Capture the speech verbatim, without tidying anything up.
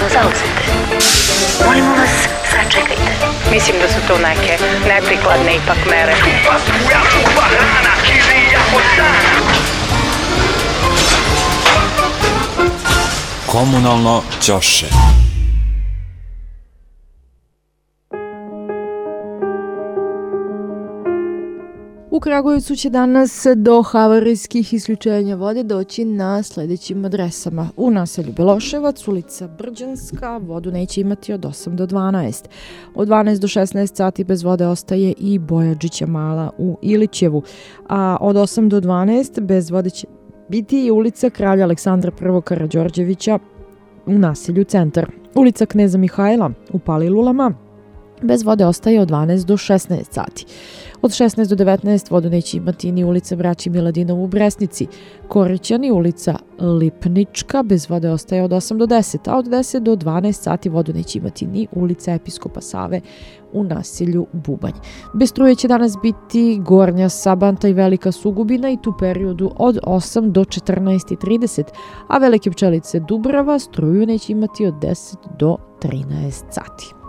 smo zauzete. Molimo vas, sačekajte. Mislim da su to neke neprikladne ipak mere. Komunalno ćoše. U Kragujevcu će danas do havarijskih isključenja vode doći na sljedećim adresama. U naselju Beloševac, ulica Brđanska, vodu neće imati od osam do dvanaest. Od dvanaest do šesnaest sati bez vode ostaje i Bojađića Mala u Ilićevu, a od osam do dvanaest bez vode će biti i ulica Kralja Aleksandra I. Karađorđevića u naselju Centar. Ulica Kneza Mihajla u Palilulama bez vode ostaje od dvanaest do šesnaest sati. Od šesnaest do devetnaest vodu neće imati ni ulica Braći Miladinov u Bresnici. Korićani, ulica Lipnička, bez vode ostaje od osam do deset, a od deset do dvanaest sati vodu neće imati ni ulica Episkopa Save u naselju Bubanj. Bez struje će danas biti Gornja Sabanta i Velika Sugubina i tu periodu od osam do četrnaest i trideset, a Velike Pčelice Dubrava struju neće imati od deset do trinaest sati.